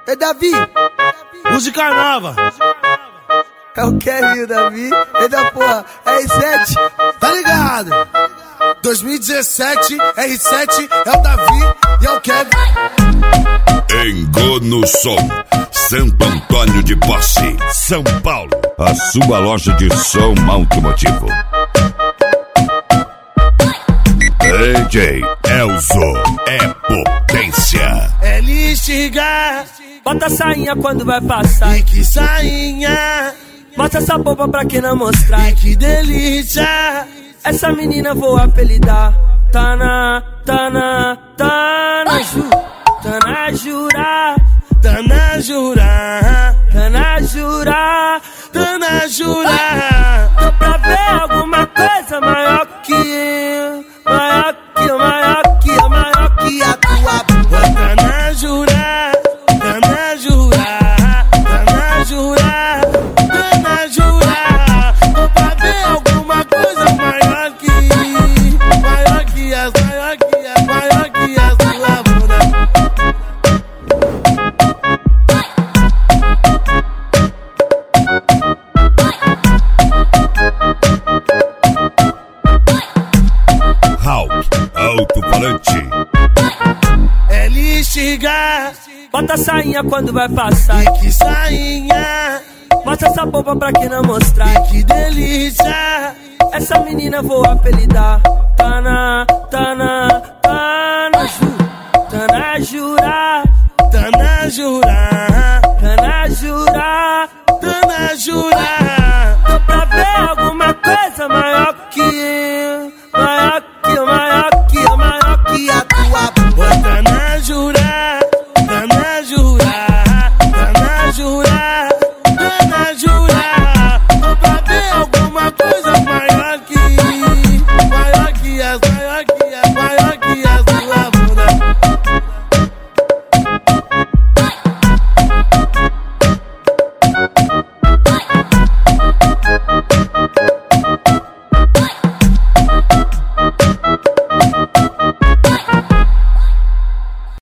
É Davi, música nova. é o Kelly, o Davi. Eita porra, R7, Tá ligado? 2017, R7 é o Davi e é o Kevin. Engono Som, Santo Antônio de Posse, São Paulo. A sua loja de som automotivo. DJ Elzo é potência. Ele estiga, Bota a sainha quando vai passar. e que sainha, Mostra essa boba pra quem não mostrar. e que delícia. Essa menina vou apelidar. Tá na jura. Tá na jura, Tá na jura. tá na jura. Tô pra ver alguma coisa maior que eu. Maior que a tua. Tá na jura, tá na jura, tá na jura, tá na jura. Tô pra ver alguma coisa maior que a sua bunda. Hulk, alto-falante. Ele estiga, Bota a sainha quando vai passar. e que sainha, Mostra essa boba pra quem não mostrar. e que delícia. Essa menina vou apelidar. Tá na jura. Tá na jura, Tá na jura. tá na jura.